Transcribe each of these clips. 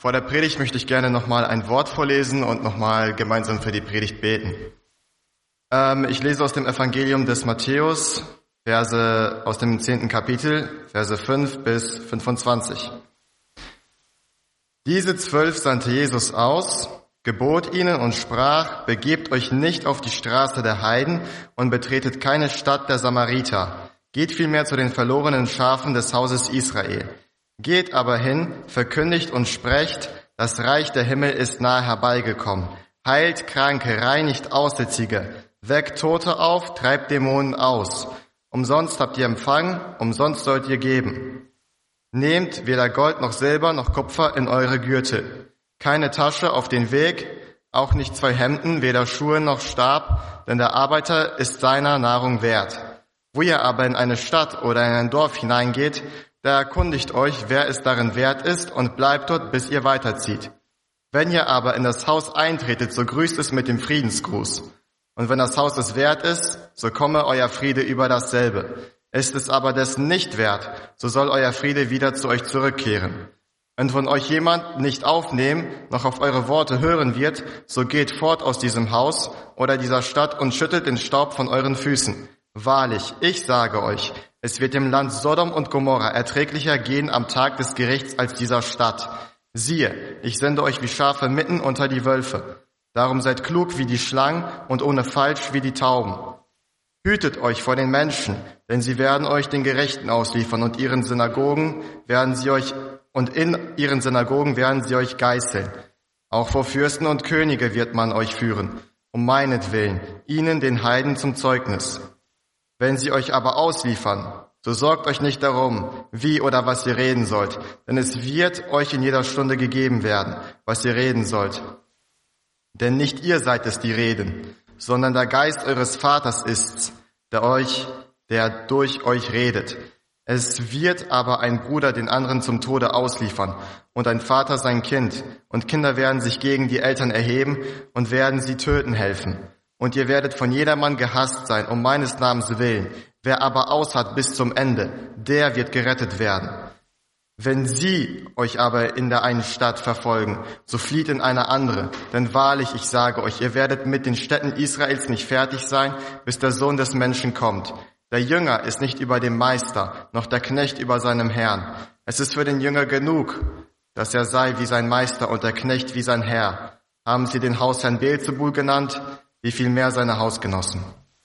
Vor der Predigt möchte ich gerne nochmal ein Wort vorlesen und nochmal gemeinsam für die Predigt beten. Ich lese aus dem Evangelium des Matthäus, Verse aus dem 10. Kapitel, Verse 5 bis 25. Diese 12 sandte Jesus aus, gebot ihnen und sprach, begebt euch nicht auf die Straße der Heiden und betretet keine Stadt der Samariter. Geht vielmehr zu den verlorenen Schafen des Hauses Israel. Geht aber hin, verkündigt und sprecht, das Reich der Himmel ist nahe herbeigekommen. Heilt Kranke, reinigt Aussätzige, weckt Tote auf, treibt Dämonen aus. Umsonst habt ihr empfangen, umsonst sollt ihr geben. Nehmt weder Gold noch Silber noch Kupfer in eure Gürtel. Keine Tasche auf den Weg, auch nicht 2 Hemden, weder Schuhe noch Stab, denn der Arbeiter ist seiner Nahrung wert. Wo ihr aber in eine Stadt oder in ein Dorf hineingeht, da erkundigt euch, wer es darin wert ist, und bleibt dort, bis ihr weiterzieht. Wenn ihr aber in das Haus eintretet, so grüßt es mit dem Friedensgruß. Und wenn das Haus es wert ist, so komme euer Friede über dasselbe. Ist es aber dessen nicht wert, so soll euer Friede wieder zu euch zurückkehren. Und wenn euch jemand nicht aufnehmen, noch auf eure Worte hören wird, so geht fort aus diesem Haus oder dieser Stadt und schüttelt den Staub von euren Füßen. Wahrlich, ich sage euch, es wird dem Land Sodom und Gomorra erträglicher gehen am Tag des Gerichts als dieser Stadt. Siehe, ich sende euch wie Schafe mitten unter die Wölfe. Darum seid klug wie die Schlangen und ohne Falsch wie die Tauben. Hütet euch vor den Menschen, denn sie werden euch den Gerechten ausliefern und in ihren Synagogen werden sie euch geißeln. Auch vor Fürsten und Könige wird man euch führen, um meinetwillen, ihnen den Heiden zum Zeugnis. Wenn sie euch aber ausliefern, so sorgt euch nicht darum, wie oder was ihr reden sollt, denn es wird euch in jeder Stunde gegeben werden, was ihr reden sollt. Denn nicht ihr seid es, die reden, sondern der Geist eures Vaters ist's, der durch euch redet. Es wird aber ein Bruder den anderen zum Tode ausliefern und ein Vater sein Kind, und Kinder werden sich gegen die Eltern erheben und werden sie töten helfen. Und ihr werdet von jedermann gehasst sein, um meines Namens willen. Wer aber ausharrt bis zum Ende, der wird gerettet werden. Wenn sie euch aber in der einen Stadt verfolgen, so flieht in eine andere. Denn wahrlich, ich sage euch, ihr werdet mit den Städten Israels nicht fertig sein, bis der Sohn des Menschen kommt. Der Jünger ist nicht über dem Meister, noch der Knecht über seinem Herrn. Es ist für den Jünger genug, dass er sei wie sein Meister und der Knecht wie sein Herr. Haben sie den Hausherrn Beelzebul genannt, wie viel mehr seine Hausgenossen.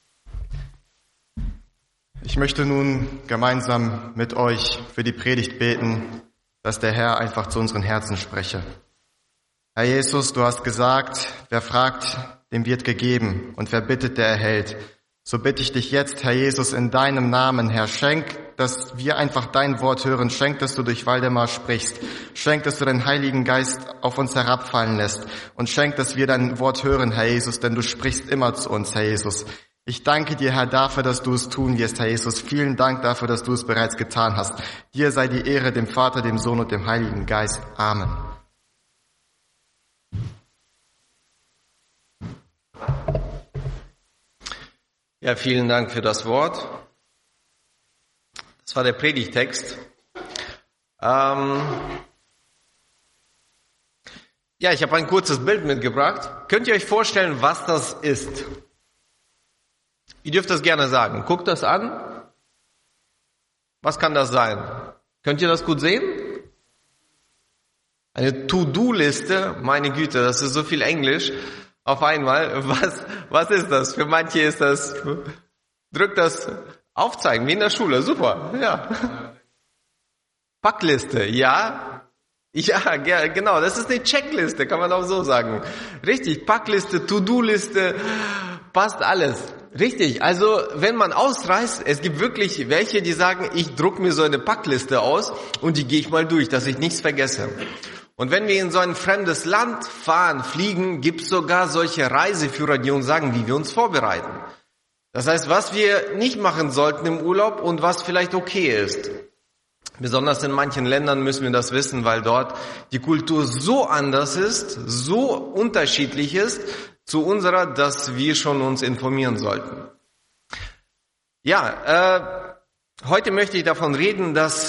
Ich möchte nun gemeinsam mit euch für die Predigt beten, dass der Herr einfach zu unseren Herzen spreche. Herr Jesus, du hast gesagt, wer fragt, dem wird gegeben, und wer bittet, der erhält. So bitte ich dich jetzt, Herr Jesus, in deinem Namen, Herr, schenk, dass wir einfach dein Wort hören. Schenk, dass du durch Waldemar sprichst. Schenk, dass du den Heiligen Geist auf uns herabfallen lässt. Und schenk, dass wir dein Wort hören, Herr Jesus, denn du sprichst immer zu uns, Herr Jesus. Ich danke dir, Herr, dafür, dass du es tun wirst, Herr Jesus. Vielen Dank dafür, dass du es bereits getan hast. Dir sei die Ehre, dem Vater, dem Sohn und dem Heiligen Geist. Amen. Ja, vielen Dank für das Wort. Das war der Predigtext. Ja, ich habe ein kurzes Bild mitgebracht. Könnt ihr euch vorstellen, was das ist? Ihr dürft das gerne sagen. Guckt das an. Was kann das sein? Könnt ihr das gut sehen? Eine To-Do-Liste. Meine Güte, das ist so viel Englisch auf einmal. Was ist das? Für manche ist das, drückt das aufzeigen, wie in der Schule. Super, ja. Packliste, ja. Ja, genau, das ist eine Checkliste, kann man auch so sagen. Richtig, Packliste, To-Do-Liste, passt alles. Richtig, also wenn man ausreist, es gibt wirklich welche, die sagen, ich druck mir so eine Packliste aus und die gehe ich mal durch, dass ich nichts vergesse. Und wenn wir in so ein fremdes Land fahren, fliegen, gibt es sogar solche Reiseführer, die uns sagen, wie wir uns vorbereiten. Das heißt, was wir nicht machen sollten im Urlaub und was vielleicht okay ist. Besonders in manchen Ländern müssen wir das wissen, weil dort die Kultur so anders ist, so unterschiedlich ist zu unserer, dass wir schon uns informieren sollten. Ja, heute möchte ich davon reden, dass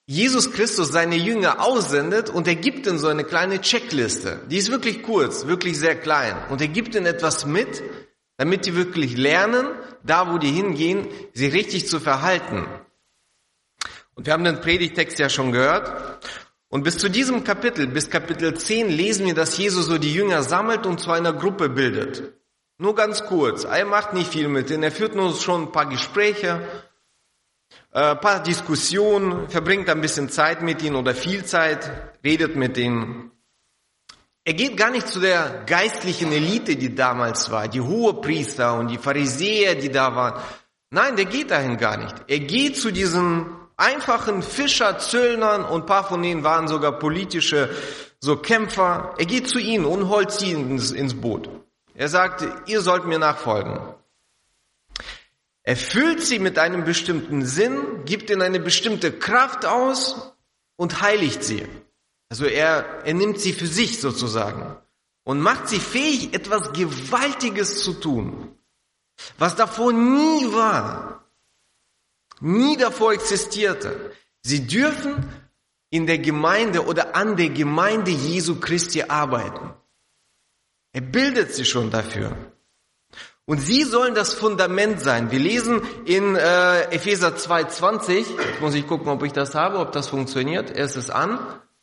Jesus Christus seine Jünger aussendet und er gibt ihnen so eine kleine Checkliste. Die ist wirklich kurz, wirklich sehr klein. Und er gibt ihnen etwas mit, damit die wirklich lernen, da wo die hingehen, sich richtig zu verhalten. Und wir haben den Predigtext ja schon gehört. Und bis zu diesem Kapitel, bis Kapitel 10, lesen wir, dass Jesus so die Jünger sammelt und zu einer Gruppe bildet. Nur ganz kurz. Er macht nicht viel mit denen. Er führt nur schon ein paar Gespräche, ein paar Diskussionen, verbringt ein bisschen Zeit mit ihnen oder viel Zeit, redet mit ihnen. Er geht gar nicht zu der geistlichen Elite, die damals war, die Hohepriester und die Pharisäer, die da waren. Nein, der geht dahin gar nicht. Er geht zu diesen einfachen Fischer, Zöllnern und ein paar von denen waren sogar politische so Kämpfer. Er geht zu ihnen und holt sie ins Boot. Er sagt, ihr sollt mir nachfolgen. Er füllt sie mit einem bestimmten Sinn, gibt ihnen eine bestimmte Kraft aus und heiligt sie. Also er nimmt sie für sich sozusagen und macht sie fähig, etwas Gewaltiges zu tun, was davor nie war, nie davor existierte. Sie dürfen in der Gemeinde oder an der Gemeinde Jesu Christi arbeiten. Er bildet sie schon dafür. Und sie sollen das Fundament sein. Wir lesen in Epheser 2,20, jetzt muss ich gucken, ob ich das habe, ob das funktioniert. Es ist an,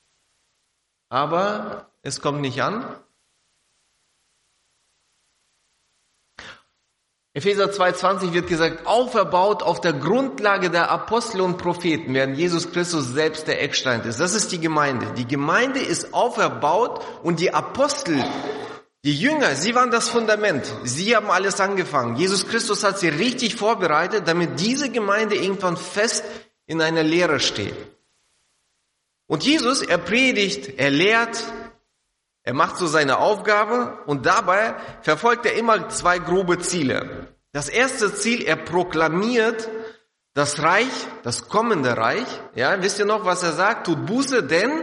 aber es kommt nicht an. Epheser 2,20 wird gesagt, auferbaut auf der Grundlage der Apostel und Propheten, während Jesus Christus selbst der Eckstein ist. Das ist die Gemeinde. Die Gemeinde ist auferbaut und die Apostel, die Jünger, sie waren das Fundament. Sie haben alles angefangen. Jesus Christus hat sie richtig vorbereitet, damit diese Gemeinde irgendwann fest in einer Lehre steht. Und Jesus, er predigt, er lehrt, er macht so seine Aufgabe und dabei verfolgt er immer zwei grobe Ziele. Das erste Ziel, er proklamiert das Reich, das kommende Reich. Ja, wisst ihr noch, was er sagt? Tut Buße, denn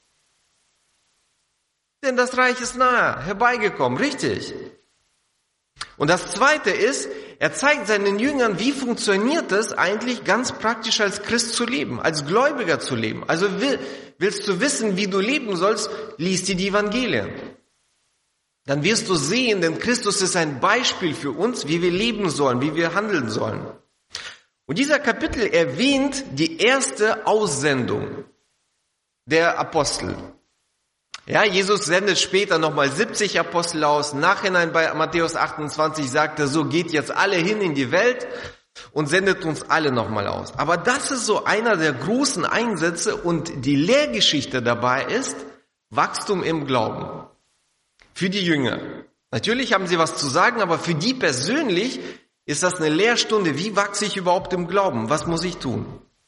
das Reich ist nahe, herbeigekommen, richtig. Und das zweite ist, er zeigt seinen Jüngern, wie funktioniert es eigentlich ganz praktisch als Christ zu leben, als Gläubiger zu leben. Also willst du wissen, wie du leben sollst, lies die Evangelien. Dann wirst du sehen, denn Christus ist ein Beispiel für uns, wie wir leben sollen, wie wir handeln sollen. Und dieser Kapitel erwähnt die erste Aussendung der Apostel. Ja, Jesus sendet später nochmal 70 Apostel aus. Nachhinein bei Matthäus 28 sagt er, so geht jetzt alle hin in die Welt und sendet uns alle nochmal aus. Aber das ist so einer der großen Einsätze und die Lehrgeschichte dabei ist Wachstum im Glauben. Für die Jünger. Natürlich haben sie was zu sagen, aber für die persönlich ist das eine Lehrstunde. Wie wachse ich überhaupt im Glauben? Was muss ich tun?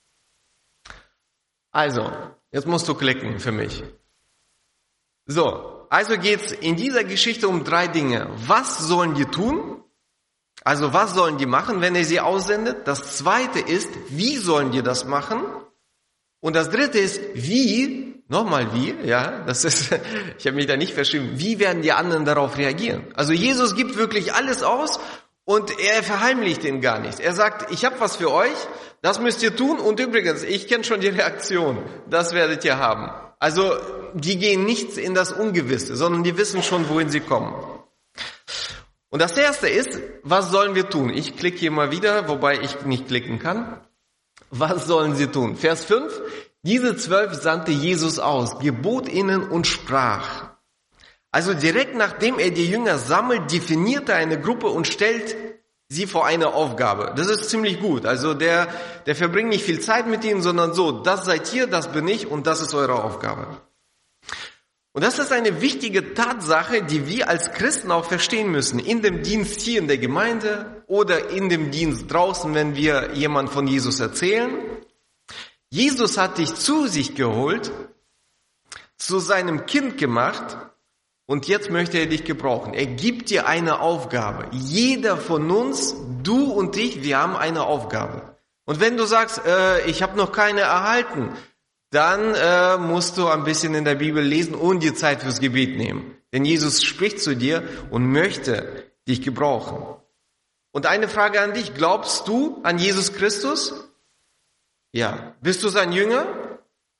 Also, jetzt musst du klicken für mich. So, also geht's in dieser Geschichte um 3 Dinge. Was sollen die tun? Also was sollen die machen, wenn er sie aussendet? Das zweite ist, wie sollen die das machen? Und das dritte ist, wie, nochmal wie, ja, das ist, ich habe mich da nicht verschrieben, wie werden die anderen darauf reagieren? Also Jesus gibt wirklich alles aus und er verheimlicht ihnen gar nichts. Er sagt, ich habe was für euch, das müsst ihr tun und übrigens, ich kenne schon die Reaktion, das werdet ihr haben. Also die gehen nicht in das Ungewisse, sondern die wissen schon, wohin sie kommen. Und das erste ist, was sollen wir tun? Ich klicke hier mal wieder, wobei ich nicht klicken kann. Was sollen sie tun? Vers 5. Diese 12 sandte Jesus aus, gebot ihnen und sprach. Also direkt nachdem er die Jünger sammelt, definiert er eine Gruppe und stellt sie vor eine Aufgabe. Das ist ziemlich gut. Also der verbringt nicht viel Zeit mit ihnen, sondern so, das seid ihr, das bin ich und das ist eure Aufgabe. Und das ist eine wichtige Tatsache, die wir als Christen auch verstehen müssen. In dem Dienst hier in der Gemeinde oder in dem Dienst draußen, wenn wir jemand von Jesus erzählen. Jesus hat dich zu sich geholt, zu seinem Kind gemacht und jetzt möchte er dich gebrauchen. Er gibt dir eine Aufgabe. Jeder von uns, du und ich, wir haben eine Aufgabe. Und wenn du sagst, ich habe noch keine erhalten, dann musst du ein bisschen in der Bibel lesen und die Zeit fürs Gebet nehmen. Denn Jesus spricht zu dir und möchte dich gebrauchen. Und eine Frage an dich, glaubst du an Jesus Christus? Ja. Bist du sein Jünger?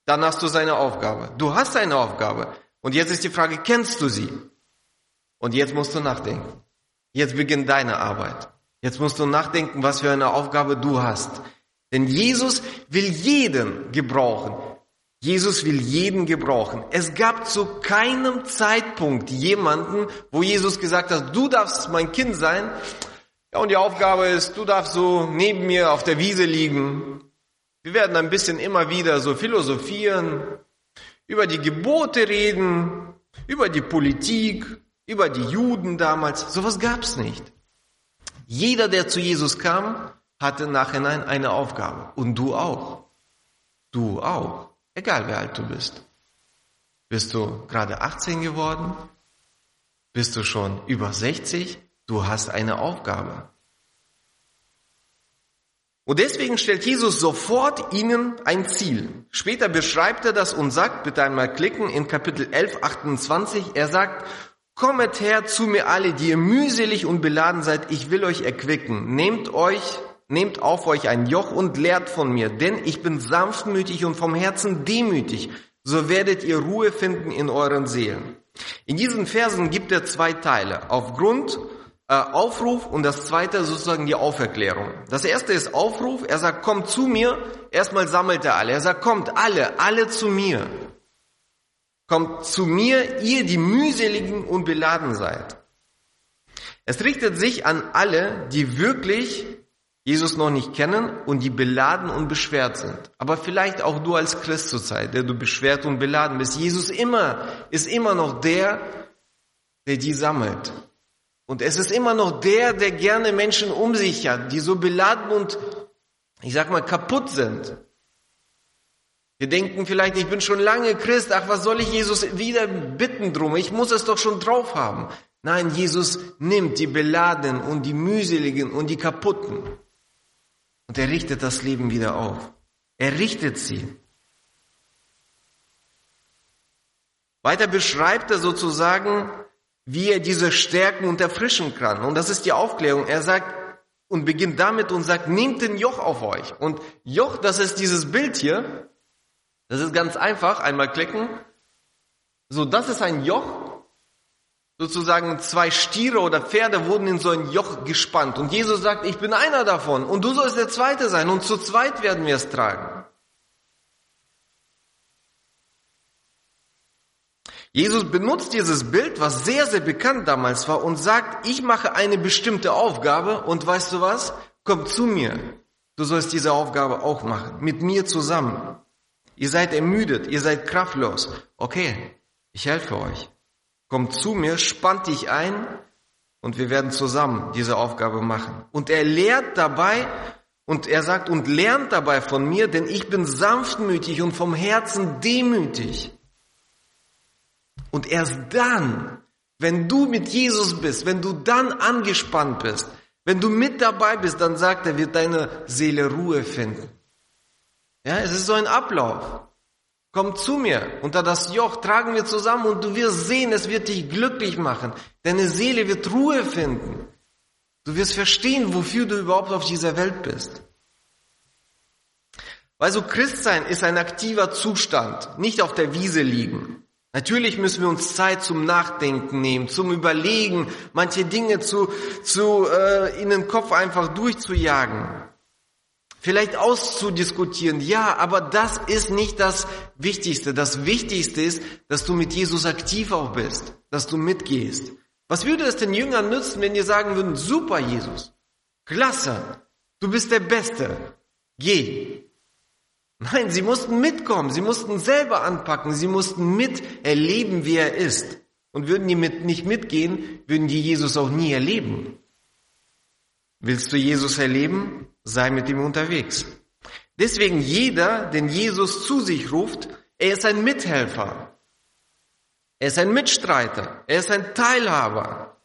dann hast du seine Aufgabe. Du hast eine Aufgabe. Und jetzt ist die Frage, kennst du sie? Und jetzt musst du nachdenken. Jetzt beginnt deine Arbeit. Jetzt musst du nachdenken, was für eine Aufgabe du hast. Denn Jesus will jeden gebrauchen. Jesus will jeden gebrauchen. Es gab zu keinem Zeitpunkt jemanden, wo Jesus gesagt hat, du darfst mein Kind sein. Ja, und die Aufgabe ist, du darfst so neben mir auf der Wiese liegen. Wir werden ein bisschen immer wieder so philosophieren, über die Gebote reden, über die Politik, über die Juden damals. Sowas gab's nicht. Jeder, der zu Jesus kam, hatte im Nachhinein eine Aufgabe. Und du auch. Du auch. Egal, wie alt du bist. Bist du gerade 18 geworden? Bist du schon über 60? Du hast eine Aufgabe. Und deswegen stellt Jesus sofort ihnen ein Ziel. Später beschreibt er das und sagt, bitte einmal klicken, in Kapitel 11, 28, er sagt, kommet her zu mir alle, die ihr mühselig und beladen seid, ich will euch erquicken. Nehmt auf euch ein Joch und lehrt von mir, denn ich bin sanftmütig und vom Herzen demütig. So werdet ihr Ruhe finden in euren Seelen. In diesen Versen gibt er zwei Teile. Aufruf und das zweite sozusagen die Auferklärung. Das erste ist Aufruf. Er sagt, kommt zu mir. Erstmal sammelt er alle. Er sagt, kommt alle zu mir. Kommt zu mir, ihr, die mühseligen und beladen seid. Es richtet sich an alle, die wirklich Jesus noch nicht kennen und die beladen und beschwert sind. Aber vielleicht auch du als Christ zur Zeit, der du beschwert und beladen bist. Jesus ist immer noch der die sammelt. Und es ist immer noch der gerne Menschen um sich hat, die so beladen und, kaputt sind. Wir denken vielleicht, ich bin schon lange Christ, was soll ich Jesus wieder bitten drum? Ich muss es doch schon drauf haben. Nein, Jesus nimmt die Beladenen und die Mühseligen und die Kaputten. Und er richtet das Leben wieder auf. Er richtet sie. Weiter beschreibt er sozusagen, wie er diese stärken und erfrischen kann. Und das ist die Aufklärung. Er sagt und beginnt damit und sagt, nehmt den Joch auf euch. Und Joch, das ist dieses Bild hier. Das ist ganz einfach. Einmal klicken. So, das ist ein Joch. Sozusagen 2 Stiere oder Pferde wurden in so ein Joch gespannt. Und Jesus sagt, ich bin einer davon und du sollst der Zweite sein. Und zu zweit werden wir es tragen. Jesus benutzt dieses Bild, was sehr, sehr bekannt damals war, und sagt, ich mache eine bestimmte Aufgabe und weißt du was? Komm zu mir. Du sollst diese Aufgabe auch machen. Mit mir zusammen. Ihr seid ermüdet, ihr seid kraftlos. Okay, ich helfe euch. Kommt zu mir, spannt dich ein und wir werden zusammen diese Aufgabe machen. Und er lehrt dabei und er sagt, und lernt dabei von mir, denn ich bin sanftmütig und vom Herzen demütig. Und erst dann, wenn du mit Jesus bist, wenn du dann angespannt bist, wenn du mit dabei bist, dann sagt er, wird deine Seele Ruhe finden. Ja, es ist so ein Ablauf. Komm zu mir, unter das Joch tragen wir zusammen und du wirst sehen, es wird dich glücklich machen. Deine Seele wird Ruhe finden. Du wirst verstehen, wofür du überhaupt auf dieser Welt bist. Weil so Christsein ist ein aktiver Zustand, nicht auf der Wiese liegen. Natürlich müssen wir uns Zeit zum Nachdenken nehmen, zum Überlegen, manche Dinge in den Kopf einfach durchzujagen. Vielleicht auszudiskutieren, ja, aber das ist nicht das Wichtigste. Das Wichtigste ist, dass du mit Jesus aktiv auch bist, dass du mitgehst. Was würde es den Jüngern nützen, wenn die sagen würden, super Jesus, klasse, du bist der Beste, geh. Nein, sie mussten mitkommen, sie mussten selber anpacken, sie mussten miterleben, wie er ist. Und würden die nicht mitgehen, würden die Jesus auch nie erleben. Willst du Jesus erleben? Sei mit ihm unterwegs. Deswegen jeder, den Jesus zu sich ruft, er ist ein Mithelfer. Er ist ein Mitstreiter. Er ist ein Teilhaber.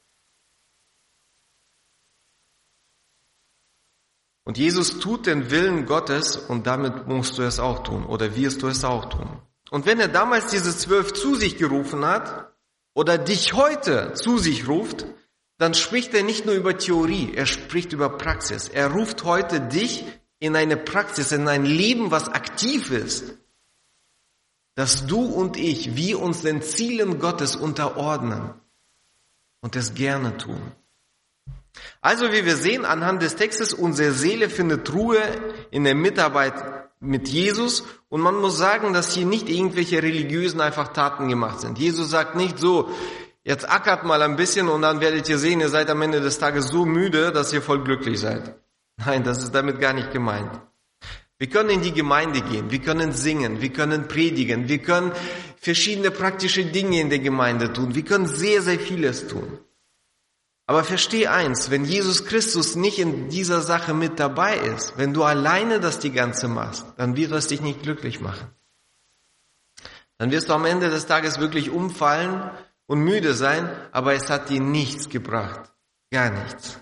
Und Jesus tut den Willen Gottes und damit musst du es auch tun oder wirst du es auch tun. Und wenn er damals diese 12 zu sich gerufen hat oder dich heute zu sich ruft, dann spricht er nicht nur über Theorie, er spricht über Praxis. Er ruft heute dich in eine Praxis, in ein Leben, was aktiv ist. dass du und ich, wir uns den Zielen Gottes unterordnen und es gerne tun. Also wie wir sehen anhand des Textes, unsere Seele findet Ruhe in der Mitarbeit mit Jesus und man muss sagen, dass hier nicht irgendwelche religiösen einfach Taten gemacht sind. Jesus sagt nicht so, jetzt ackert mal ein bisschen und dann werdet ihr sehen, ihr seid am Ende des Tages so müde, dass ihr voll glücklich seid. Nein, das ist damit gar nicht gemeint. Wir können in die Gemeinde gehen, wir können singen, wir können predigen, wir können verschiedene praktische Dinge in der Gemeinde tun, wir können sehr, sehr vieles tun. Aber versteh eins, wenn Jesus Christus nicht in dieser Sache mit dabei ist, wenn du alleine das die ganze machst, dann wird das dich nicht glücklich machen. Dann wirst du am Ende des Tages wirklich umfallen und müde sein, aber es hat dir nichts gebracht. Gar nichts.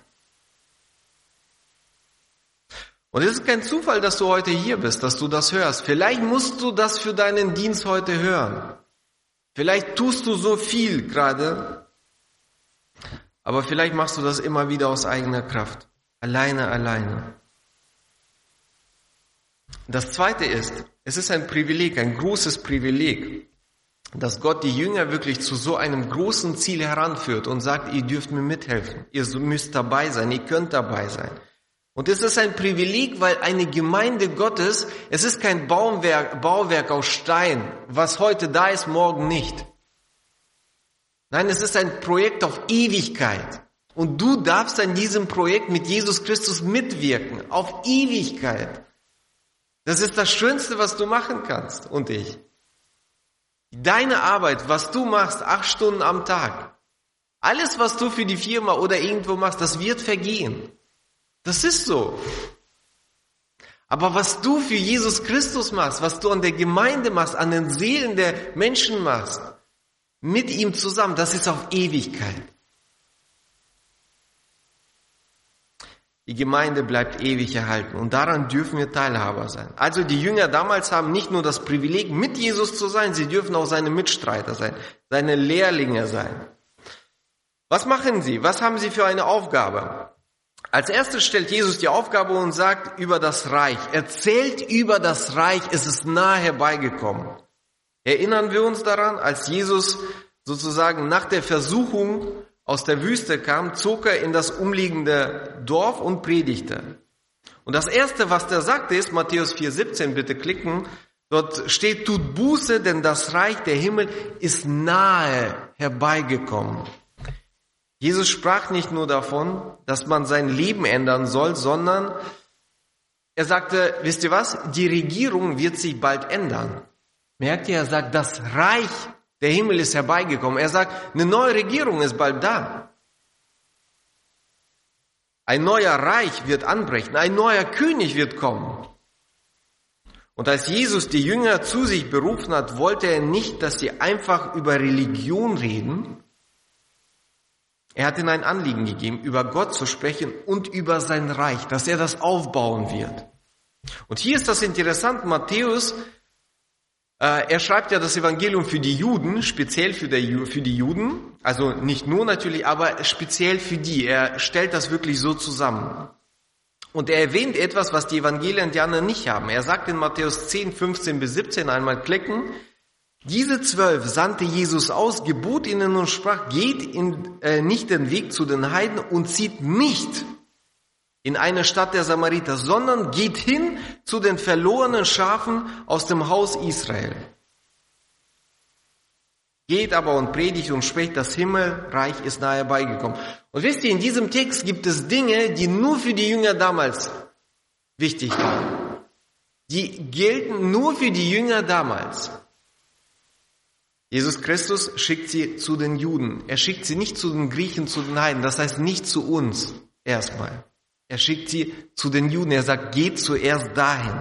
Und es ist kein Zufall, dass du heute hier bist, dass du das hörst. Vielleicht musst du das für deinen Dienst heute hören. Vielleicht tust du so viel gerade, aber vielleicht machst du das immer wieder aus eigener Kraft. Alleine. Das Zweite ist, es ist ein Privileg, ein großes Privileg, dass Gott die Jünger wirklich zu so einem großen Ziel heranführt und sagt, ihr dürft mir mithelfen, ihr müsst dabei sein, ihr könnt dabei sein. Und es ist ein Privileg, weil eine Gemeinde Gottes, es ist kein Bauwerk aus Stein, was heute da ist, morgen nicht. Nein, es ist ein Projekt auf Ewigkeit. Und du darfst an diesem Projekt mit Jesus Christus mitwirken, auf Ewigkeit. Das ist das Schönste, was du machen kannst, und ich. Deine Arbeit, was du machst, 8 Stunden am Tag, alles, was du für die Firma oder irgendwo machst, das wird vergehen. Das ist so. Aber was du für Jesus Christus machst, was du an der Gemeinde machst, an den Seelen der Menschen machst, mit ihm zusammen, das ist auf Ewigkeit. Die Gemeinde bleibt ewig erhalten und daran dürfen wir Teilhaber sein. Also die Jünger damals haben nicht nur das Privileg, mit Jesus zu sein, sie dürfen auch seine Mitstreiter sein, seine Lehrlinge sein. Was machen sie? Was haben sie für eine Aufgabe? Als erstes stellt Jesus die Aufgabe und sagt über das Reich. Erzählt über das Reich, es ist nahe herbeigekommen. Erinnern wir uns daran, als Jesus sozusagen nach der Versuchung aus der Wüste kam, zog er in das umliegende Dorf und predigte. Und das Erste, was er sagte, ist, Matthäus 4,17, bitte klicken, dort steht, tut Buße, denn das Reich der Himmel ist nahe herbeigekommen. Jesus sprach nicht nur davon, dass man sein Leben ändern soll, sondern er sagte, wisst ihr was, die Regierung wird sich bald ändern. Merkt ihr, er sagt, das Reich der Himmel ist herbeigekommen. Er sagt, eine neue Regierung ist bald da. Ein neuer Reich wird anbrechen, ein neuer König wird kommen. Und als Jesus die Jünger zu sich berufen hat, wollte er nicht, dass sie einfach über Religion reden. Er hat ihnen ein Anliegen gegeben, über Gott zu sprechen und über sein Reich, dass er das aufbauen wird. Und hier ist das interessant, Matthäus, er schreibt ja das Evangelium für die Juden, speziell für die Juden, also nicht nur natürlich, aber speziell für die. Er stellt das wirklich so zusammen. Und er erwähnt etwas, was die Evangelien die anderen nicht haben. Er sagt in Matthäus 10, 15 bis 17 einmal klicken, diese 12 sandte Jesus aus, gebot ihnen und sprach, geht nicht den Weg zu den Heiden und zieht nicht in eine Stadt der Samariter, sondern geht hin zu den verlorenen Schafen aus dem Haus Israel. Geht aber und predigt und spricht, das Himmelreich ist nahe herbeigekommen. Und wisst ihr, in diesem Text gibt es Dinge, die nur für die Jünger damals wichtig waren. Die gelten nur für die Jünger damals. Jesus Christus schickt sie zu den Juden. Er schickt sie nicht zu den Griechen, zu den Heiden. Das heißt nicht zu uns erstmal. Er schickt sie zu den Juden. Er sagt, geht zuerst dahin.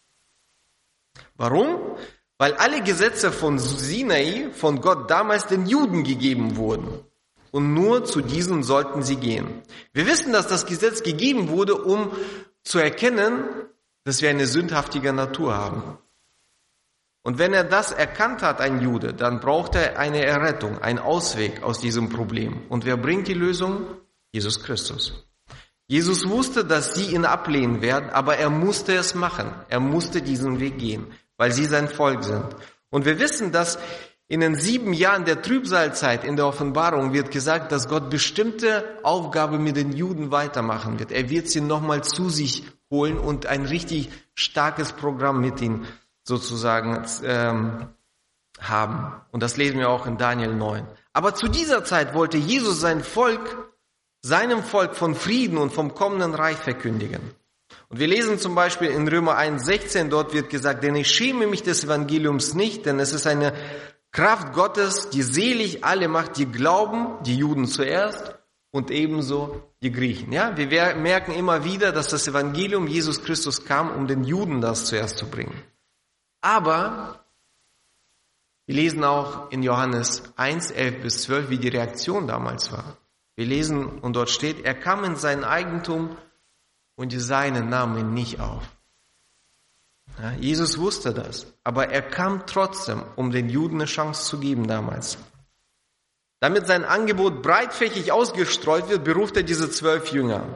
Warum? Weil alle Gesetze von Sinai, von Gott damals den Juden gegeben wurden. Und nur zu diesen sollten sie gehen. Wir wissen, dass das Gesetz gegeben wurde, um zu erkennen, dass wir eine sündhaftige Natur haben. Und wenn er das erkannt hat, ein Jude, dann braucht er eine Errettung, einen Ausweg aus diesem Problem. Und wer bringt die Lösung? Jesus Christus. Jesus wusste, dass sie ihn ablehnen werden, aber er musste es machen. Er musste diesen Weg gehen, weil sie sein Volk sind. Und wir wissen, dass in den 7 Jahren der Trübsalzeit in der Offenbarung wird gesagt, dass Gott bestimmte Aufgabe mit den Juden weitermachen wird. Er wird sie nochmal zu sich holen und ein richtig starkes Programm mit ihnen sozusagen haben. Und das lesen wir auch in Daniel 9. Aber zu dieser Zeit wollte Jesus seinem Volk von Frieden und vom kommenden Reich verkündigen. Und wir lesen zum Beispiel in Römer 1,16, dort wird gesagt, denn ich schäme mich des Evangeliums nicht, denn es ist eine Kraft Gottes, die selig alle macht, die glauben, die Juden zuerst und ebenso die Griechen. Ja, wir merken immer wieder, dass das Evangelium Jesus Christus kam, um den Juden das zuerst zu bringen. Aber wir lesen auch in Johannes 1,11-12, wie die Reaktion damals war. Wir lesen und dort steht, er kam in sein Eigentum und die Seinen nahmen ihn nicht auf. Ja, Jesus wusste das, aber er kam trotzdem, um den Juden eine Chance zu geben damals. Damit sein Angebot breitfächig ausgestreut wird, beruft er diese 12 Jünger.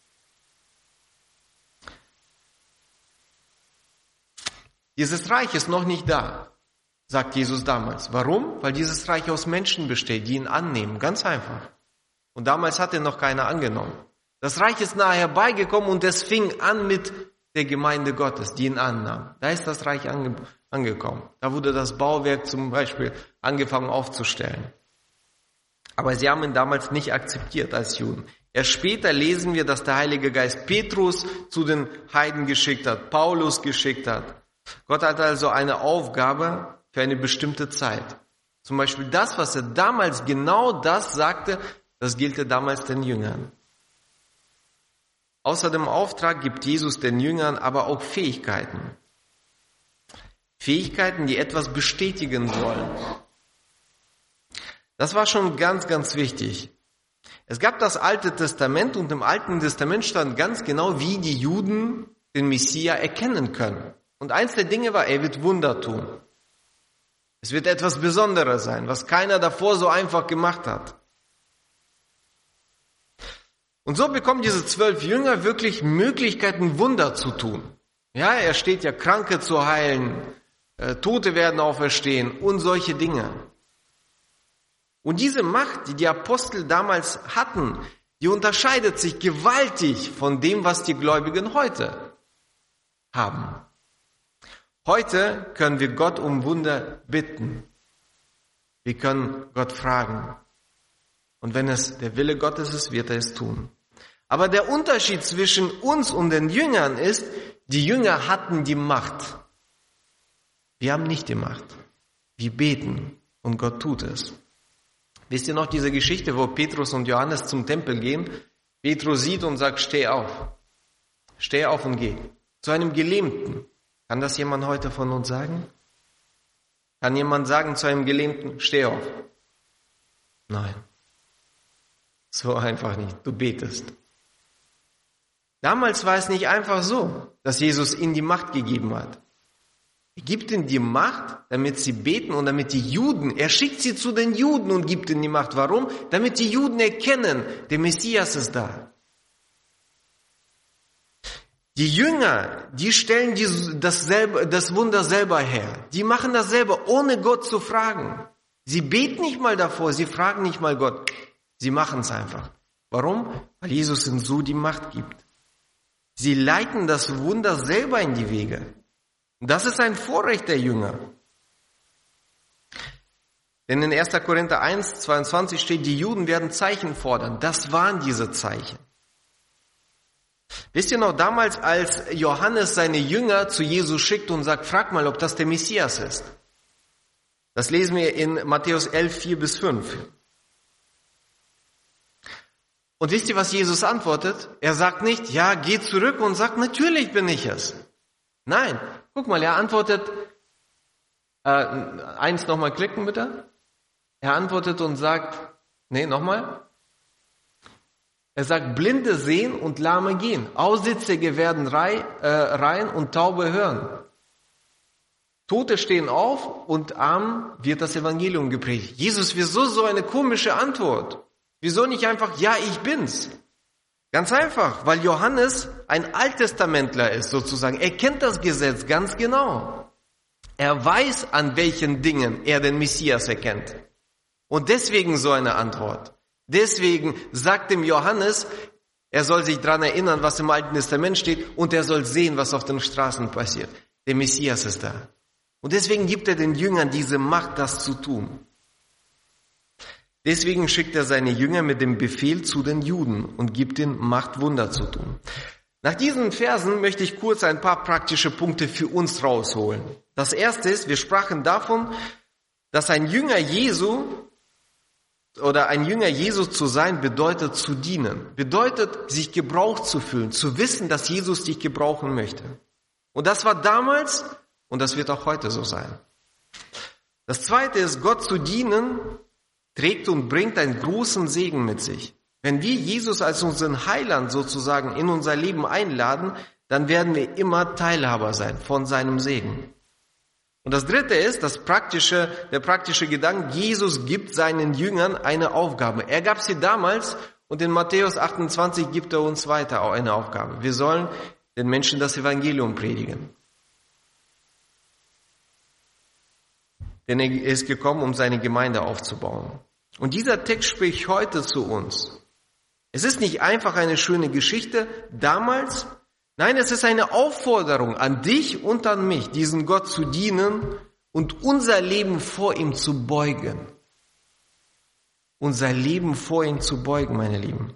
Dieses Reich ist noch nicht da, sagt Jesus damals. Warum? Weil dieses Reich aus Menschen besteht, die ihn annehmen, ganz einfach. Und damals hat ihn noch keiner angenommen. Das Reich ist nahe herbeigekommen und es fing an mit der Gemeinde Gottes, die ihn annahm. Da ist das Reich angekommen. Da wurde das Bauwerk zum Beispiel angefangen aufzustellen. Aber sie haben ihn damals nicht akzeptiert als Juden. Erst später lesen wir, dass der Heilige Geist Petrus zu den Heiden geschickt hat, Paulus geschickt hat. Gott hat also eine Aufgabe für eine bestimmte Zeit. Zum Beispiel das, was er damals genau das sagte, das gilt damals den Jüngern. Außer dem Auftrag gibt Jesus den Jüngern aber auch Fähigkeiten. Fähigkeiten, die etwas bestätigen sollen. Das war schon ganz, ganz wichtig. Es gab das Alte Testament und im Alten Testament stand ganz genau, wie die Juden den Messias erkennen können. Und eins der Dinge war, er wird Wunder tun. Es wird etwas Besonderes sein, was keiner davor so einfach gemacht hat. Und so bekommen diese 12 Jünger wirklich Möglichkeiten, Wunder zu tun. Ja, er steht ja, Kranke zu heilen, Tote werden auferstehen und solche Dinge. Und diese Macht, die die Apostel damals hatten, die unterscheidet sich gewaltig von dem, was die Gläubigen heute haben. Heute können wir Gott um Wunder bitten. Wir können Gott fragen. Und wenn es der Wille Gottes ist, wird er es tun. Aber der Unterschied zwischen uns und den Jüngern ist, die Jünger hatten die Macht. Wir haben nicht die Macht. Wir beten und Gott tut es. Wisst ihr noch diese Geschichte, wo Petrus und Johannes zum Tempel gehen? Petrus sieht und sagt, steh auf. Steh auf und geh. Zu einem Gelähmten. Kann das jemand heute von uns sagen? Kann jemand sagen zu einem Gelähmten, steh auf? Nein. So einfach nicht. Du betest. Damals war es nicht einfach so, dass Jesus ihnen die Macht gegeben hat. Er gibt ihnen die Macht, damit sie beten und damit die Juden, er schickt sie zu den Juden und gibt ihnen die Macht. Warum? Damit die Juden erkennen, der Messias ist da. Die Jünger, die stellen das Wunder selber her. Die machen das selber, ohne Gott zu fragen. Sie beten nicht mal davor, sie fragen nicht mal Gott. Sie machen es einfach. Warum? Weil Jesus ihnen so die Macht gibt. Sie leiten das Wunder selber in die Wege. Das ist ein Vorrecht der Jünger. Denn in 1. Korinther 1,22 steht, die Juden werden Zeichen fordern. Das waren diese Zeichen. Wisst ihr noch, damals, als Johannes seine Jünger zu Jesus schickt und sagt, frag mal, ob das der Messias ist. Das lesen wir in Matthäus 11, 4-5. Und wisst ihr, was Jesus antwortet? Er sagt nicht, ja, geh zurück und sagt, natürlich bin ich es. Nein, guck mal, er antwortet, eins nochmal klicken bitte. Er antwortet und sagt, nee, nochmal. Er sagt, Blinde sehen und Lahme gehen. Aussätzige werden rein und Taube hören. Tote stehen auf und Armen wird das Evangelium gepredigt. Jesus, wieso so eine komische Antwort? Wieso nicht einfach, ja, ich bin's? Ganz einfach, weil Johannes ein Alttestamentler ist sozusagen. Er kennt das Gesetz ganz genau. Er weiß, an welchen Dingen er den Messias erkennt. Und deswegen so eine Antwort. Deswegen sagt dem Johannes, er soll sich daran erinnern, was im Alten Testament steht, und er soll sehen, was auf den Straßen passiert. Der Messias ist da. Und deswegen gibt er den Jüngern diese Macht, das zu tun. Deswegen schickt er seine Jünger mit dem Befehl zu den Juden und gibt ihnen Macht, Wunder zu tun. Nach diesen Versen möchte ich kurz ein paar praktische Punkte für uns rausholen. Das erste ist, wir sprachen davon, dass ein Jünger Jesu oder ein Jünger Jesus zu sein bedeutet zu dienen, bedeutet sich gebraucht zu fühlen, zu wissen, dass Jesus dich gebrauchen möchte. Und das war damals und das wird auch heute so sein. Das zweite ist, Gott zu dienen trägt und bringt einen großen Segen mit sich. Wenn wir Jesus als unseren Heiland sozusagen in unser Leben einladen, dann werden wir immer Teilhaber sein von seinem Segen. Und das dritte ist, der praktische Gedanke, Jesus gibt seinen Jüngern eine Aufgabe. Er gab sie damals und in Matthäus 28 gibt er uns weiter auch eine Aufgabe. Wir sollen den Menschen das Evangelium predigen. Denn er ist gekommen, um seine Gemeinde aufzubauen. Und dieser Text spricht heute zu uns. Es ist nicht einfach eine schöne Geschichte damals. Nein, es ist eine Aufforderung an dich und an mich, diesen Gott zu dienen und unser Leben vor ihm zu beugen. Unser Leben vor ihm zu beugen, meine Lieben.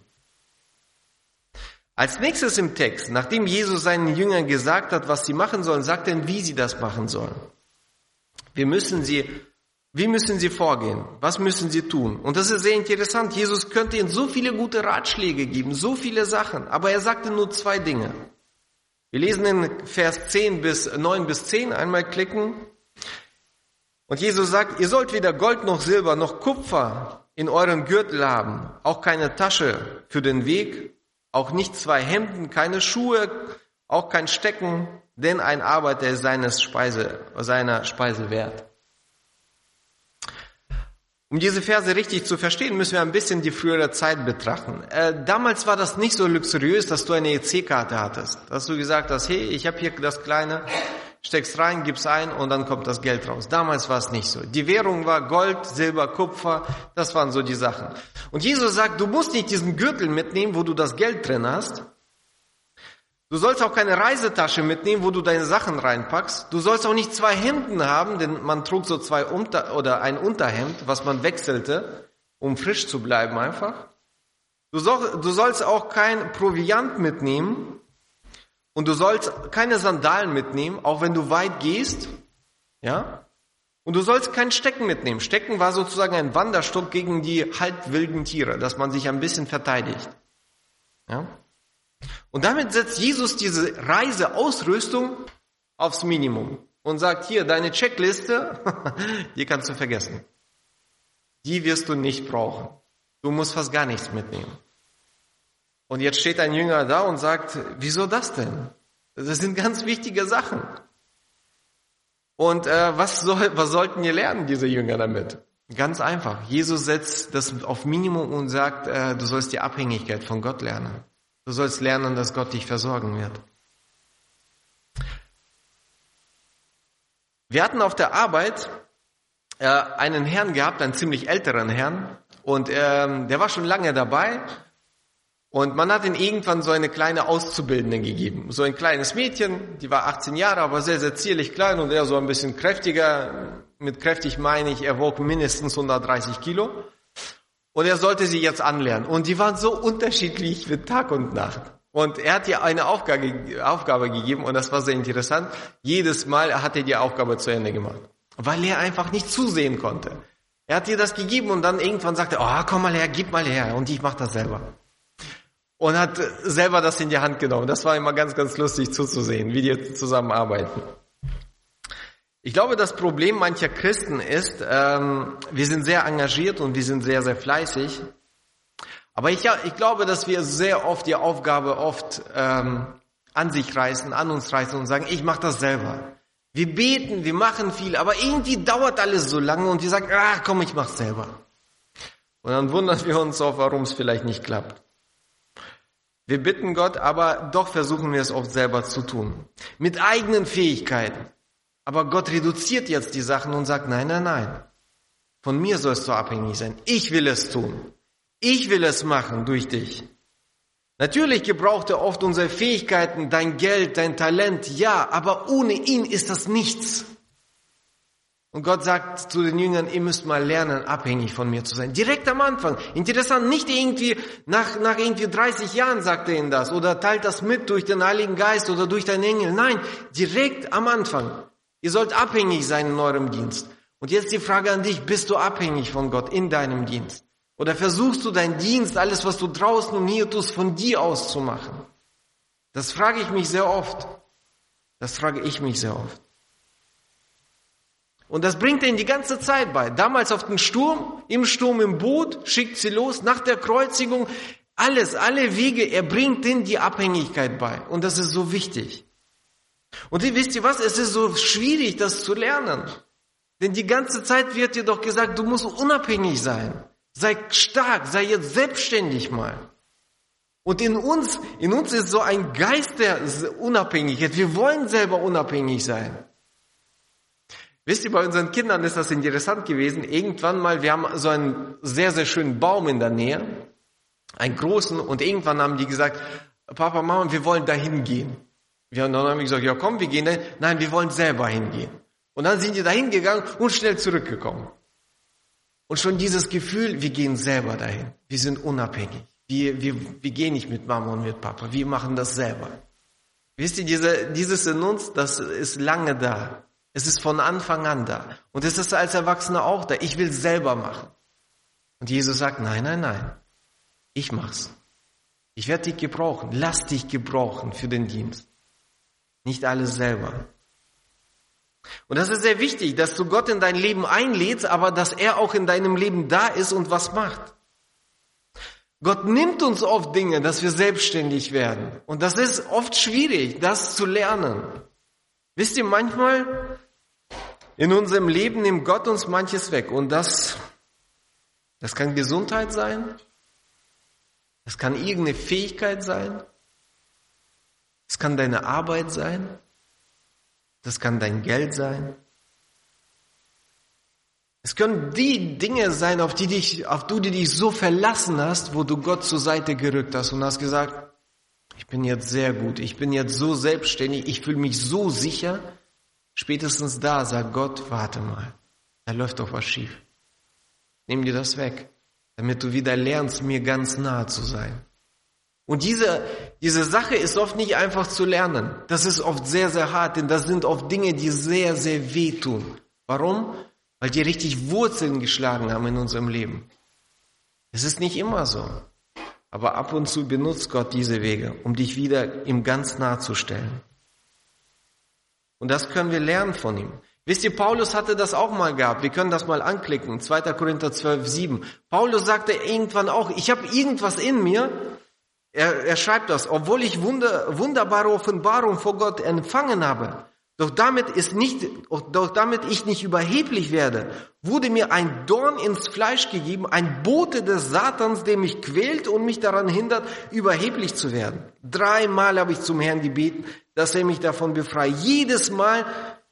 Als nächstes im Text, nachdem Jesus seinen Jüngern gesagt hat, was sie machen sollen, sagt er, wie sie das machen sollen. Wie müssen sie vorgehen? Was müssen sie tun? Und das ist sehr interessant. Jesus könnte ihnen so viele gute Ratschläge geben, so viele Sachen, aber er sagte nur 2 Dinge. Wir lesen in Vers 9 bis 10, einmal klicken. Und Jesus sagt, ihr sollt weder Gold noch Silber noch Kupfer in euren Gürtel haben, auch keine Tasche für den Weg, auch nicht 2 Hemden, keine Schuhe, auch kein Stecken, denn ein Arbeiter ist seiner Speise wert. Um diese Verse richtig zu verstehen, müssen wir ein bisschen die frühere Zeit betrachten. Damals war das nicht so luxuriös, dass du eine EC-Karte hattest. Dass du gesagt hast, hey, ich habe hier das Kleine, steckst rein, gibst ein und dann kommt das Geld raus. Damals war es nicht so. Die Währung war Gold, Silber, Kupfer, das waren so die Sachen. Und Jesus sagt, du musst nicht diesen Gürtel mitnehmen, wo du das Geld drin hast. Du sollst auch keine Reisetasche mitnehmen, wo du deine Sachen reinpackst. Du sollst auch nicht 2 Hemden haben, denn man trug so ein Unterhemd, was man wechselte, um frisch zu bleiben einfach. Du sollst auch kein Proviant mitnehmen und du sollst keine Sandalen mitnehmen, auch wenn du weit gehst. Ja? Und du sollst kein Stecken mitnehmen. Stecken war sozusagen ein Wanderstock gegen die halbwilden Tiere, dass man sich ein bisschen verteidigt. Ja? Und damit setzt Jesus diese Reiseausrüstung aufs Minimum und sagt, hier, deine Checkliste, die kannst du vergessen. Die wirst du nicht brauchen. Du musst fast gar nichts mitnehmen. Und jetzt steht ein Jünger da und sagt, wieso das denn? Das sind ganz wichtige Sachen. Und was sollten wir lernen, diese Jünger damit? Ganz einfach. Jesus setzt das auf Minimum und sagt, du sollst die Abhängigkeit von Gott lernen. Du sollst lernen, dass Gott dich versorgen wird. Wir hatten auf der Arbeit einen Herrn gehabt, einen ziemlich älteren Herrn. Und der war schon lange dabei. Und man hat ihm irgendwann so eine kleine Auszubildende gegeben. So ein kleines Mädchen, die war 18 Jahre, aber sehr, sehr zierlich klein und er so ein bisschen kräftiger. Mit kräftig meine ich, er wog mindestens 130 Kilo. Und er sollte sie jetzt anlernen. Und die waren so unterschiedlich wie Tag und Nacht. Und er hat ihr eine Aufgabe gegeben und das war sehr interessant. Jedes Mal hat er die Aufgabe zu Ende gemacht. Weil er einfach nicht zusehen konnte. Er hat ihr das gegeben und dann irgendwann sagte er, komm mal her, gib mal her und ich mach das selber. Und hat selber das in die Hand genommen. Das war immer ganz, ganz lustig zuzusehen, wie die zusammenarbeiten. Ich glaube, das Problem mancher Christen ist, wir sind sehr engagiert und wir sind sehr, sehr fleißig. Aber ich glaube, dass wir sehr oft die Aufgabe an uns reißen und sagen, ich mache das selber. Wir beten, wir machen viel, aber irgendwie dauert alles so lange und wir sagen, komm, ich mach's selber. Und dann wundern wir uns auch, warum es vielleicht nicht klappt. Wir bitten Gott, aber doch versuchen wir es oft selber zu tun. Mit eigenen Fähigkeiten. Aber Gott reduziert jetzt die Sachen und sagt, nein, nein, nein. Von mir sollst du abhängig sein. Ich will es tun. Ich will es machen durch dich. Natürlich gebraucht er oft unsere Fähigkeiten, dein Geld, dein Talent, ja, aber ohne ihn ist das nichts. Und Gott sagt zu den Jüngern, ihr müsst mal lernen, abhängig von mir zu sein. Direkt am Anfang. Interessant, nicht irgendwie nach irgendwie 30 Jahren sagt er ihnen das oder teilt das mit durch den Heiligen Geist oder durch den Engel. Nein, direkt am Anfang. Ihr sollt abhängig sein in eurem Dienst. Und jetzt die Frage an dich, bist du abhängig von Gott in deinem Dienst? Oder versuchst du deinen Dienst, alles was du draußen und hier tust, von dir aus zu machen? Das frage ich mich sehr oft. Und das bringt er ihnen die ganze Zeit bei. Damals auf den Sturm, im Boot, schickt sie los, nach der Kreuzigung, alle Wege, er bringt ihnen die Abhängigkeit bei. Und das ist so wichtig. Und wisst ihr was, es ist so schwierig, das zu lernen. Denn die ganze Zeit wird dir doch gesagt, du musst unabhängig sein. Sei stark, sei jetzt selbstständig mal. Und in uns ist so ein Geist der Unabhängigkeit. Wir wollen selber unabhängig sein. Wisst ihr, bei unseren Kindern ist das interessant gewesen. Irgendwann mal, wir haben so einen sehr, sehr schönen Baum in der Nähe, einen großen, und irgendwann haben die gesagt, Papa, Mama, wir wollen dahin gehen. Dann haben wir gesagt, ja komm, wir gehen dahin. Nein, wir wollen selber hingehen. Und dann sind die dahin gegangen und schnell zurückgekommen. Und schon dieses Gefühl, wir gehen selber dahin. Wir sind unabhängig. Wir gehen nicht mit Mama und mit Papa. Wir machen das selber. Wisst ihr, dieses in uns, das ist lange da. Es ist von Anfang an da. Und es ist als Erwachsener auch da. Ich will selber machen. Und Jesus sagt, nein, nein, nein. Ich mach's. Ich werde dich gebrauchen. Lass dich gebrauchen für den Dienst. Nicht alles selber. Und das ist sehr wichtig, dass du Gott in dein Leben einlädst, aber dass er auch in deinem Leben da ist und was macht. Gott nimmt uns oft Dinge, dass wir selbstständig werden. Und das ist oft schwierig, das zu lernen. Wisst ihr, manchmal in unserem Leben nimmt Gott uns manches weg. Und das kann Gesundheit sein. Das kann irgendeine Fähigkeit sein. Das kann deine Arbeit sein. Das kann dein Geld sein. Es können die Dinge sein, auf die du dich so verlassen hast, wo du Gott zur Seite gerückt hast und hast gesagt, ich bin jetzt sehr gut, ich bin jetzt so selbstständig, ich fühle mich so sicher. Spätestens da sagt Gott, warte mal, da läuft doch was schief. Nimm dir das weg, damit du wieder lernst, mir ganz nahe zu sein. Und diese Sache ist oft nicht einfach zu lernen. Das ist oft sehr, sehr hart, denn das sind oft Dinge, die sehr, sehr wehtun. Warum? Weil die richtig Wurzeln geschlagen haben in unserem Leben. Es ist nicht immer so. Aber ab und zu benutzt Gott diese Wege, um dich wieder ihm ganz nah zu stellen. Und das können wir lernen von ihm. Wisst ihr, Paulus hatte das auch mal gehabt. Wir können das mal anklicken. 2. Korinther 12,7. Paulus sagte irgendwann auch, ich habe irgendwas in mir. Er schreibt das, obwohl ich wunderbare Offenbarung vor Gott empfangen habe. Doch damit ich nicht überheblich werde, wurde mir ein Dorn ins Fleisch gegeben, ein Bote des Satans, der mich quält und mich daran hindert, überheblich zu werden. 3-mal habe ich zum Herrn gebeten, dass er mich davon befreie. Jedes Mal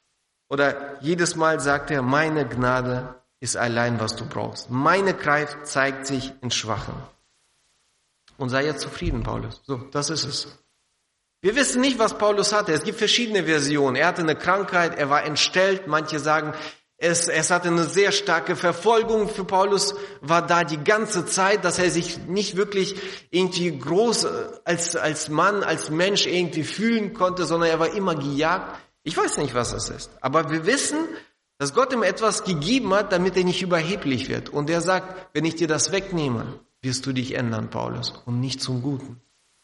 sagt er, meine Gnade ist allein, was du brauchst. Meine Kraft zeigt sich in Schwachen. Und sei jetzt zufrieden, Paulus. So, das ist es. Wir wissen nicht, was Paulus hatte. Es gibt verschiedene Versionen. Er hatte eine Krankheit, er war entstellt. Manche sagen, es hatte eine sehr starke Verfolgung. Für Paulus war da die ganze Zeit, dass er sich nicht wirklich irgendwie groß als Mann, als Mensch irgendwie fühlen konnte, sondern er war immer gejagt. Ich weiß nicht, was es ist. Aber wir wissen, dass Gott ihm etwas gegeben hat, damit er nicht überheblich wird. Und er sagt, wenn ich dir das wegnehme, wirst du dich ändern, Paulus, und nicht zum Guten.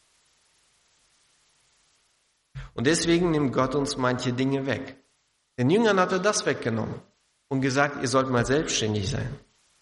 Und deswegen nimmt Gott uns manche Dinge weg. Den Jüngern hat er das weggenommen und gesagt, ihr sollt mal selbstständig sein.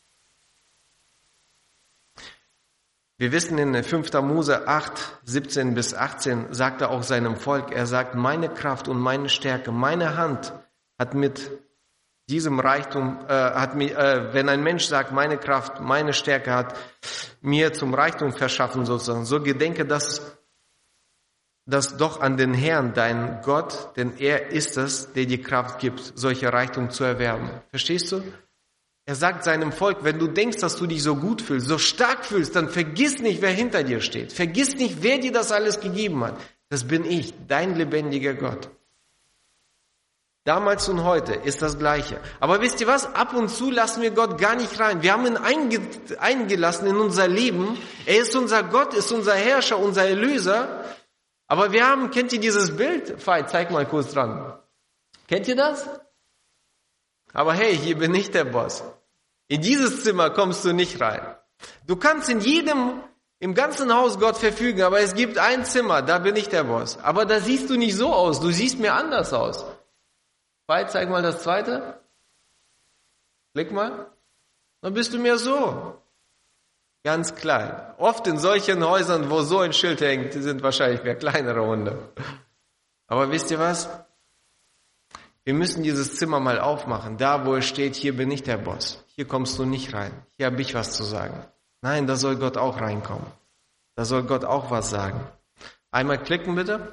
Wir wissen in 5. Mose 8, 17 bis 18, sagt er auch seinem Volk, er sagt, meine Kraft und meine Stärke, meine Hand hat mit diesem Reichtum, wenn ein Mensch sagt, meine Kraft, meine Stärke hat mir zum Reichtum verschaffen sozusagen, so gedenke, dass das doch an den Herrn, deinen Gott, denn er ist es, der dir Kraft gibt, solche Reichtum zu erwerben. Verstehst du? Er sagt seinem Volk, wenn du denkst, dass du dich so gut fühlst, so stark fühlst, dann vergiss nicht, wer hinter dir steht. Vergiss nicht, wer dir das alles gegeben hat. Das bin ich, dein lebendiger Gott. Damals und heute ist das Gleiche. Aber wisst ihr was? Ab und zu lassen wir Gott gar nicht rein. Wir haben ihn eingelassen in unser Leben. Er ist unser Gott, ist unser Herrscher, unser Erlöser. Aber kennt ihr dieses Bild? Veit, zeig mal kurz dran. Kennt ihr das? Aber hey, hier bin ich der Boss. In dieses Zimmer kommst du nicht rein. Du kannst im ganzen Haus Gott verfügen, aber es gibt ein Zimmer, da bin ich der Boss. Aber da siehst du nicht so aus, du siehst mir anders aus. Veit, zeig mal das zweite. Klick mal. Dann bist du mir so. Ganz klein. Oft in solchen Häusern, wo so ein Schild hängt, sind wahrscheinlich mehr kleinere Hunde. Aber wisst ihr was? Wir müssen dieses Zimmer mal aufmachen. Da, wo es steht, hier bin ich der Boss. Hier kommst du nicht rein. Hier habe ich was zu sagen. Nein, da soll Gott auch reinkommen. Da soll Gott auch was sagen. Einmal klicken bitte.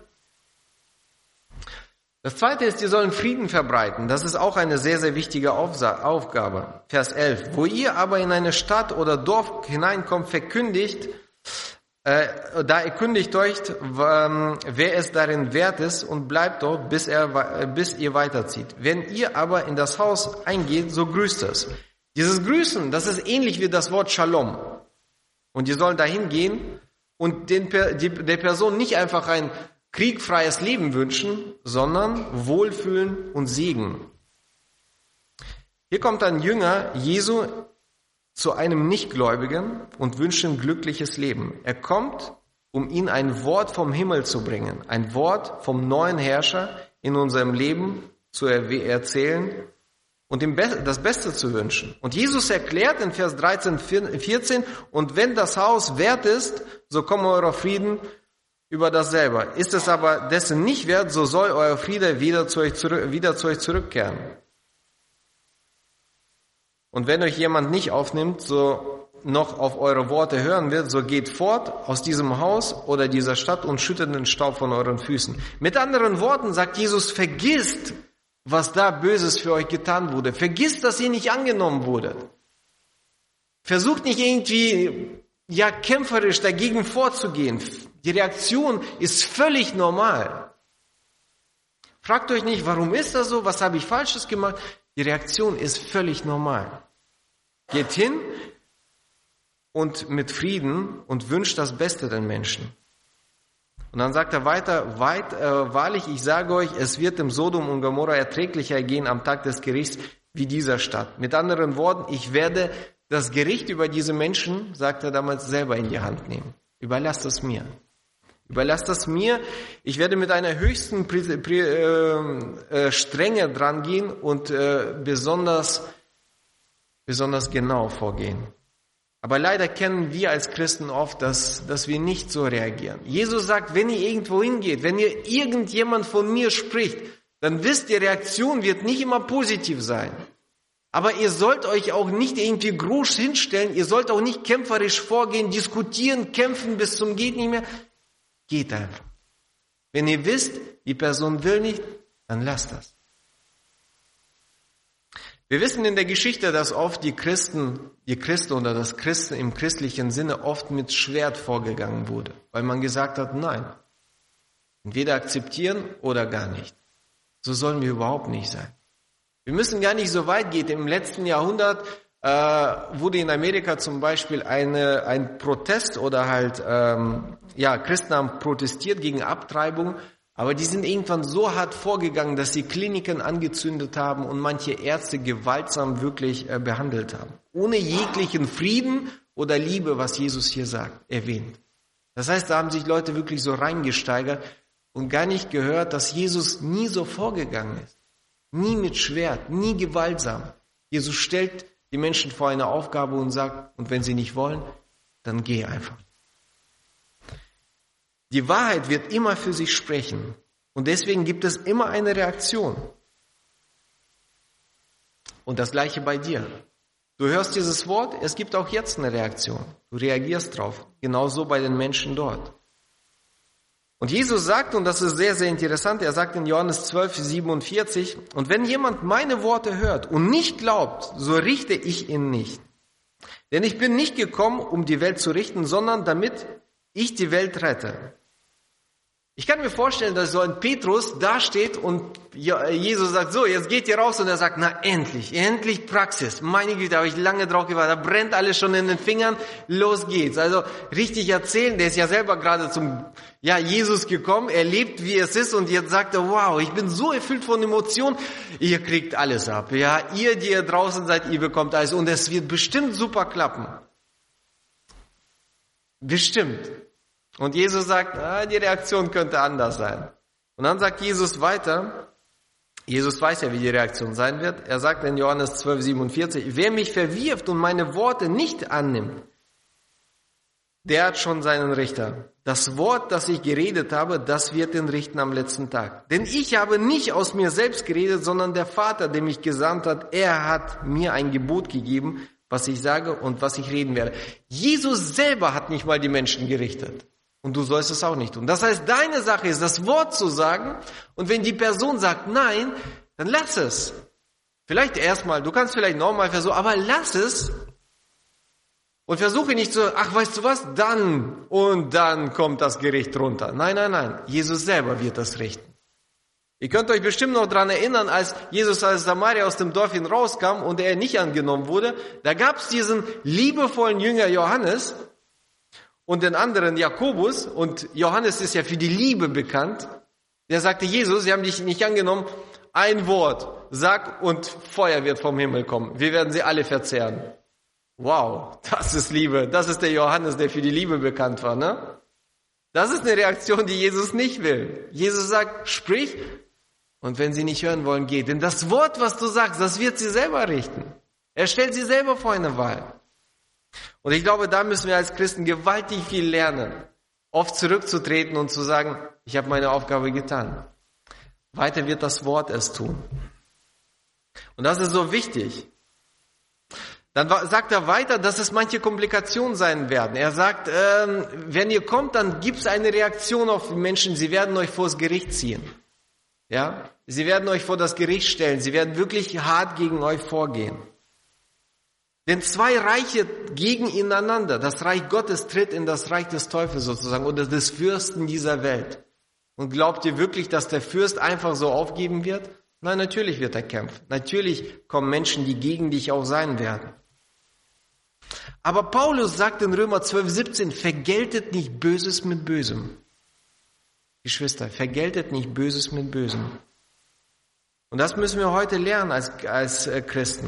Das zweite ist, die sollen Frieden verbreiten. Das ist auch eine sehr, sehr wichtige Aufgabe. Vers 11. Wo ihr aber in eine Stadt oder Dorf hineinkommt, da erkündigt euch, wer es darin wert ist und bleibt dort, bis ihr weiterzieht. Wenn ihr aber in das Haus eingeht, so grüßt es. Dieses Grüßen, das ist ähnlich wie das Wort Shalom. Und ihr sollt dahin gehen und der Person nicht einfach ein kriegfreies Leben wünschen, sondern Wohlfühlen und Segen. Hier kommt ein Jünger Jesu zu einem Nichtgläubigen und wünscht ihm glückliches Leben. Er kommt, um ihm ein Wort vom Himmel zu bringen, ein Wort vom neuen Herrscher in unserem Leben zu erzählen und ihm das Beste zu wünschen. Und Jesus erklärt in Vers 13, 14, und wenn das Haus wert ist, so komme euer Frieden über das selber. Ist es aber dessen nicht wert, so soll euer Friede wieder zu euch zurückkehren. Und wenn euch jemand nicht aufnimmt, so noch auf eure Worte hören wird, so geht fort aus diesem Haus oder dieser Stadt und schüttet den Staub von euren Füßen. Mit anderen Worten sagt Jesus, vergisst, was da Böses für euch getan wurde. Vergisst, dass ihr nicht angenommen wurdet. Versucht nicht irgendwie, kämpferisch dagegen vorzugehen. Die Reaktion ist völlig normal. Fragt euch nicht, warum ist das so? Was habe ich Falsches gemacht? Die Reaktion ist völlig normal. Geht hin und mit Frieden und wünscht das Beste den Menschen. Und dann sagt er weiter, wahrlich, ich sage euch, es wird dem Sodom und Gomorra erträglicher gehen am Tag des Gerichts wie dieser Stadt. Mit anderen Worten, ich werde das Gericht über diese Menschen, sagt er damals, selber in die Hand nehmen. Überlasst es mir. Überlasst das mir. Ich werde mit einer höchsten Strenge dran gehen und besonders genau vorgehen. Aber leider kennen wir als Christen oft, dass wir nicht so reagieren. Jesus sagt, wenn ihr irgendwo hingeht, wenn ihr irgendjemand von mir spricht, dann wisst ihr, Reaktion wird nicht immer positiv sein. Aber ihr sollt euch auch nicht irgendwie groß hinstellen, ihr sollt auch nicht kämpferisch vorgehen, diskutieren, kämpfen bis zum geht nicht mehr. Geht einfach. Wenn ihr wisst, die Person will nicht, dann lasst das. Wir wissen in der Geschichte, dass oft die Christen oder das Christen im christlichen Sinne oft mit Schwert vorgegangen wurde, weil man gesagt hat, nein, entweder akzeptieren oder gar nicht. So sollen wir überhaupt nicht sein. Wir müssen gar nicht so weit gehen. Im letzten Jahrhundert wurde in Amerika zum Beispiel ein Protest oder Christen haben protestiert gegen Abtreibung, aber die sind irgendwann so hart vorgegangen, dass sie Kliniken angezündet haben und manche Ärzte gewaltsam wirklich behandelt haben. Ohne jeglichen Frieden oder Liebe, was Jesus hier erwähnt. Das heißt, da haben sich Leute wirklich so reingesteigert und gar nicht gehört, dass Jesus nie so vorgegangen ist. Nie mit Schwert, nie gewaltsam. Jesus stellt die Menschen vor eine Aufgabe und sagt, und wenn sie nicht wollen, dann geh einfach. Die Wahrheit wird immer für sich sprechen. Und deswegen gibt es immer eine Reaktion. Und das Gleiche bei dir. Du hörst dieses Wort, es gibt auch jetzt eine Reaktion. Du reagierst drauf. Genauso bei den Menschen dort. Und Jesus sagt, und das ist sehr, sehr interessant, er sagt in Johannes 12:47, und wenn jemand meine Worte hört und nicht glaubt, so richte ich ihn nicht. Denn ich bin nicht gekommen, um die Welt zu richten, sondern damit ich die Welt rette. Ich kann mir vorstellen, dass so ein Petrus da steht und Jesus sagt, so, jetzt geht ihr raus, und er sagt, na endlich Praxis. Meine Güte, habe ich lange drauf gewartet, da brennt alles schon in den Fingern, los geht's. Also richtig erzählen, der ist ja selber gerade zum Jesus gekommen, er lebt, wie es ist, und jetzt sagt er, wow, ich bin so erfüllt von Emotionen, ihr kriegt alles ab. Ja, ihr, die ihr draußen seid, ihr bekommt alles, und es wird bestimmt super klappen. Bestimmt. Und Jesus sagt, die Reaktion könnte anders sein. Und dann sagt Jesus weiter, Jesus weiß ja, wie die Reaktion sein wird. Er sagt in Johannes 12:47, wer mich verwirft und meine Worte nicht annimmt, der hat schon seinen Richter. Das Wort, das ich geredet habe, das wird ihn richten am letzten Tag. Denn ich habe nicht aus mir selbst geredet, sondern der Vater, der mich gesandt hat, er hat mir ein Gebot gegeben, was ich sage und was ich reden werde. Jesus selber hat nicht mal die Menschen gerichtet. Und du sollst es auch nicht tun. Das heißt, deine Sache ist, das Wort zu sagen. Und wenn die Person sagt nein, dann lass es. Vielleicht erstmal, du kannst vielleicht nochmal versuchen, aber lass es. Und versuche nicht so, ach, weißt du was, dann kommt das Gericht runter. Nein. Jesus selber wird das richten. Ihr könnt euch bestimmt noch daran erinnern, als Jesus als Samaria aus dem Dorf hin rauskam und er nicht angenommen wurde. Da gab es diesen liebevollen Jünger Johannes und den anderen Jakobus, und Johannes ist ja für die Liebe bekannt, der sagte, Jesus, sie haben dich nicht angenommen, ein Wort, sag und Feuer wird vom Himmel kommen. Wir werden sie alle verzehren. Wow, das ist Liebe. Das ist der Johannes, der für die Liebe bekannt war, ne? Das ist eine Reaktion, die Jesus nicht will. Jesus sagt, sprich, und wenn sie nicht hören wollen, geht. Denn das Wort, was du sagst, das wird sie selber richten. Er stellt sie selber vor eine Wahl. Und ich glaube, da müssen wir als Christen gewaltig viel lernen, oft zurückzutreten und zu sagen, ich habe meine Aufgabe getan. Weiter wird das Wort es tun. Und das ist so wichtig. Dann sagt er weiter, dass es manche Komplikationen sein werden. Er sagt, wenn ihr kommt, dann gibt es eine Reaktion auf die Menschen, sie werden euch vors Gericht ziehen. Ja? Sie werden euch vor das Gericht stellen, sie werden wirklich hart gegen euch vorgehen. Denn zwei Reiche gegeneinander, das Reich Gottes tritt in das Reich des Teufels sozusagen oder des Fürsten dieser Welt. Und glaubt ihr wirklich, dass der Fürst einfach so aufgeben wird? Nein, natürlich wird er kämpfen. Natürlich kommen Menschen, die gegen dich auch sein werden. Aber Paulus sagt in Römer 12:17, vergeltet nicht Böses mit Bösem. Geschwister, vergeltet nicht Böses mit Bösem. Und das müssen wir heute lernen als Christen.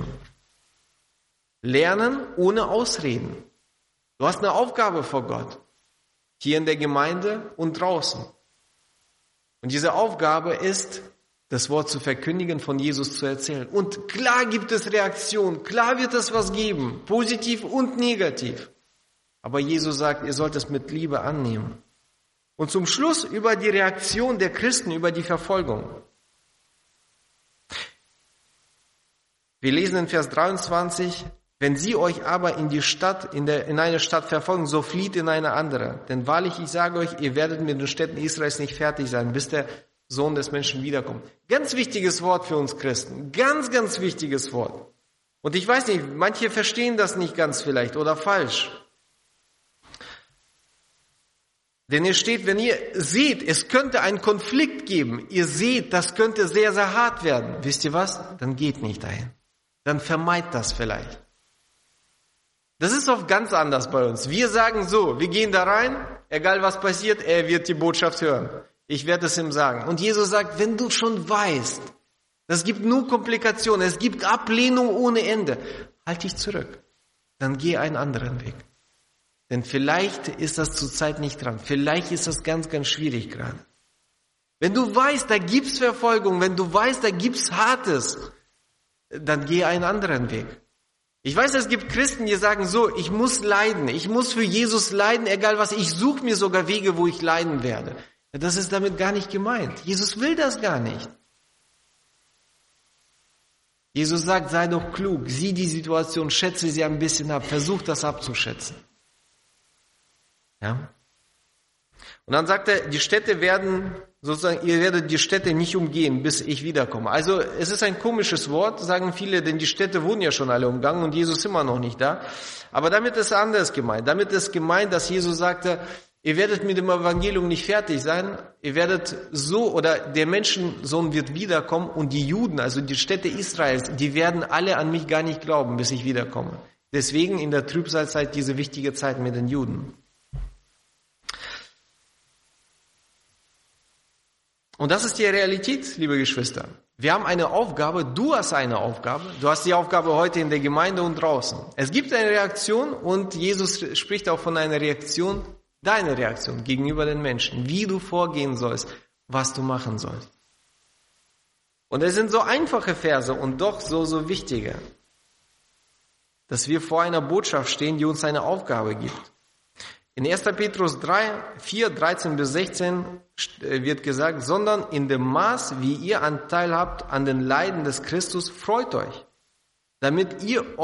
Lernen ohne Ausreden. Du hast eine Aufgabe vor Gott. Hier in der Gemeinde und draußen. Und diese Aufgabe ist, das Wort zu verkündigen, von Jesus zu erzählen. Und klar gibt es Reaktionen, klar wird es was geben, positiv und negativ. Aber Jesus sagt, ihr sollt es mit Liebe annehmen. Und zum Schluss über die Reaktion der Christen, über die Verfolgung. Wir lesen in Vers 23, wenn sie euch aber in eine Stadt verfolgen, so flieht in eine andere. Denn wahrlich, ich sage euch, ihr werdet mit den Städten Israels nicht fertig sein, bis der Sohn des Menschen wiederkommt. Ganz wichtiges Wort für uns Christen. Ganz, ganz wichtiges Wort. Und ich weiß nicht, manche verstehen das nicht ganz vielleicht oder falsch. Denn hier steht, wenn ihr seht, es könnte einen Konflikt geben, ihr seht, das könnte sehr, sehr hart werden. Wisst ihr was? Dann geht nicht dahin. Dann vermeidet das vielleicht. Das ist oft ganz anders bei uns. Wir sagen so, wir gehen da rein, egal was passiert, er wird die Botschaft hören. Ich werde es ihm sagen. Und Jesus sagt, wenn du schon weißt, es gibt nur Komplikationen, es gibt Ablehnung ohne Ende, halt dich zurück. Dann geh einen anderen Weg. Denn vielleicht ist das zurzeit nicht dran. Vielleicht ist das ganz, ganz schwierig gerade. Wenn du weißt, da gibt's Verfolgung, wenn du weißt, da gibt's Hartes, dann geh einen anderen Weg. Ich weiß, es gibt Christen, die sagen so, ich muss leiden, ich muss für Jesus leiden, egal was, ich suche mir sogar Wege, wo ich leiden werde. Das ist damit gar nicht gemeint. Jesus will das gar nicht. Jesus sagt, sei doch klug, sieh die Situation, schätze sie ein bisschen ab, versuch das abzuschätzen. Ja? Und dann sagt er, die Städte werden, sozusagen, ihr werdet die Städte nicht umgehen, bis ich wiederkomme. Also es ist ein komisches Wort, sagen viele, denn die Städte wurden ja schon alle umgangen und Jesus ist immer noch nicht da. Aber damit ist anders gemeint. Damit ist gemeint, dass Jesus sagte, ihr werdet mit dem Evangelium nicht fertig sein. Ihr werdet so, oder der Menschensohn wird wiederkommen und die Juden, also die Städte Israels, die werden alle an mich gar nicht glauben, bis ich wiederkomme. Deswegen in der Trübsalzeit diese wichtige Zeit mit den Juden. Und das ist die Realität, liebe Geschwister. Wir haben eine Aufgabe, du hast eine Aufgabe. Du hast die Aufgabe heute in der Gemeinde und draußen. Es gibt eine Reaktion und Jesus spricht auch von einer Reaktion, deine Reaktion gegenüber den Menschen, wie du vorgehen sollst, was du machen sollst. Und es sind so einfache Verse und doch so wichtige, dass wir vor einer Botschaft stehen, die uns eine Aufgabe gibt. In 1. Petrus 4, 13 bis 16 wird gesagt, sondern in dem Maß, wie ihr Anteil habt an den Leiden des Christus, freut euch, damit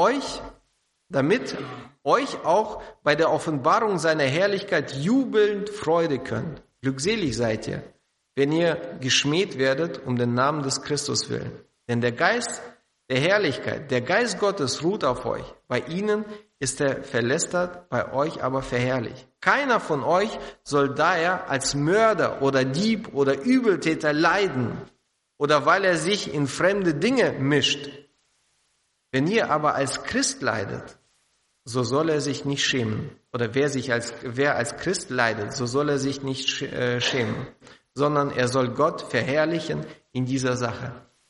euch auch bei der Offenbarung seiner Herrlichkeit jubelnd Freude könnt. Glückselig seid ihr, wenn ihr geschmäht werdet um den Namen des Christus willen. Denn der Geist der Herrlichkeit, der Geist Gottes ruht auf euch. Bei ihnen ist er verlästert, bei euch aber verherrlicht. Keiner von euch soll daher als Mörder oder Dieb oder Übeltäter leiden oder weil er sich in fremde Dinge mischt. Wenn ihr aber als Christ leidet, so soll er sich nicht schämen. Oder wer als Christ leidet, so soll er sich nicht schämen, sondern er soll Gott verherrlichen in dieser Sache.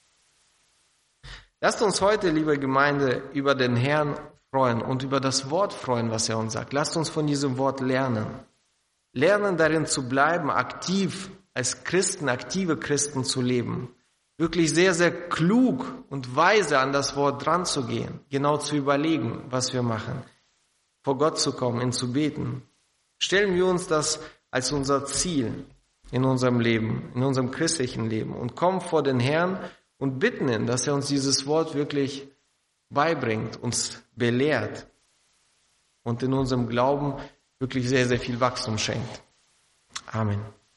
Lasst uns heute, liebe Gemeinde, über den Herrn freuen und über das Wort freuen, was er uns sagt. Lasst uns von diesem Wort lernen. Lernen darin zu bleiben, aktiv als Christen, aktive Christen zu leben. Wirklich sehr, sehr klug und weise an das Wort dran zu gehen. Genau zu überlegen, was wir machen. Vor Gott zu kommen, ihn zu beten. Stellen wir uns das als unser Ziel in unserem Leben, in unserem christlichen Leben und kommen vor den Herrn und bitten ihn, dass er uns dieses Wort wirklich beibringt, uns belehrt und in unserem Glauben wirklich sehr, sehr viel Wachstum schenkt. Amen.